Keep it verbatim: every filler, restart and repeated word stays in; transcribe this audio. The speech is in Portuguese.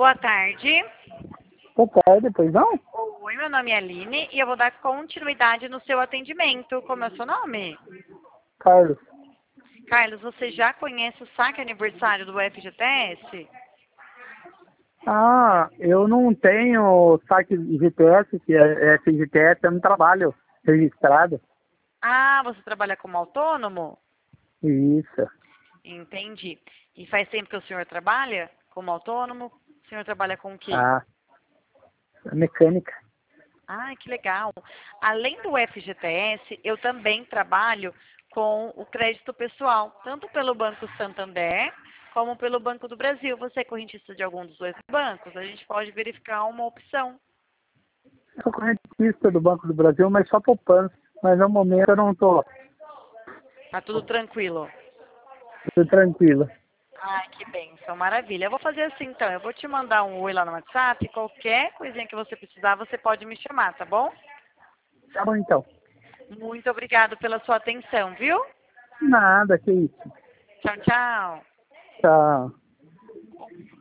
Boa tarde. Boa tarde, pois não? Oi, meu nome é Aline e eu vou dar continuidade no seu atendimento. Como é o seu nome? Carlos. Carlos, você já conhece o saque aniversário do F G T S? Ah, eu não tenho saque de G T S, que é, é G T S, eu não trabalho registrado. Ah, você trabalha como autônomo? Isso. Entendi. E faz tempo que o senhor trabalha como autônomo? O senhor trabalha com o quê? Ah, mecânica. Ah, que legal. Além do F G T S, eu também trabalho com o crédito pessoal, tanto pelo Banco Santander como pelo Banco do Brasil. Você é correntista de algum dos dois bancos? A gente pode verificar uma opção. Sou correntista do Banco do Brasil, mas só poupança. Mas no momento eu não estou Tá tudo tranquilo? tranquilo. Ai, que bênção, maravilha. Eu vou fazer assim então, eu vou te mandar um oi lá no WhatsApp, qualquer coisinha que você precisar, você pode me chamar, tá bom? Tá bom então. Muito obrigado pela sua atenção, viu? Nada, que isso. Tchau, tchau. Tchau.